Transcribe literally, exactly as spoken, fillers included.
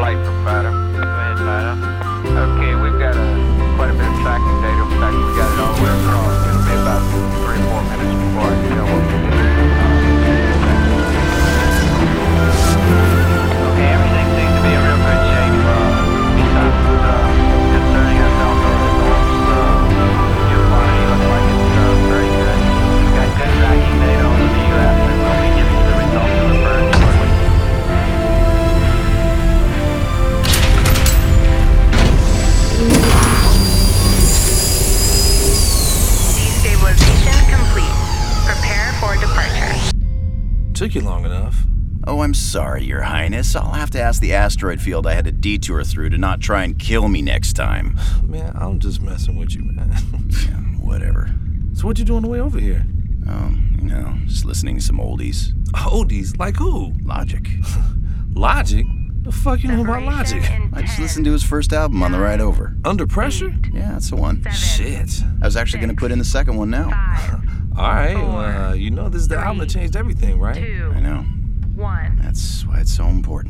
flight for Fido. Go ahead, Fido. Okay, we've got a, quite a bit of tracking data. In fact, we got it all the way across. It'll be about three or four minutes before I can tell what we did. Okay, everything seems to be in real good shape. Uh, besides uh, concerning ourselves over the North's uh, fuel quantity, looks like it's uh, very good. We've got good tracking data on the V U S, and we'll be giving you the results of the burn shortly. Destabilization complete. Prepare for departure. Took you long enough. Oh, I'm sorry, Your Highness. I'll have to ask the asteroid field I had to detour through to not try and kill me next time. Man, I'm just messing with you, man. Yeah, whatever. So what you doing on the way over here? Um, you know, just listening to some oldies. Oldies? Like who? Logic. Logic? The fuck you know about Logic? I just listened to his first album on the ride over. Under Pressure? Yeah, that's the one. Shit. I was actually gonna put in the second one now. Alright, well, uh, you know this is the album that changed everything, right? Two, I know. one. That's why it's so important.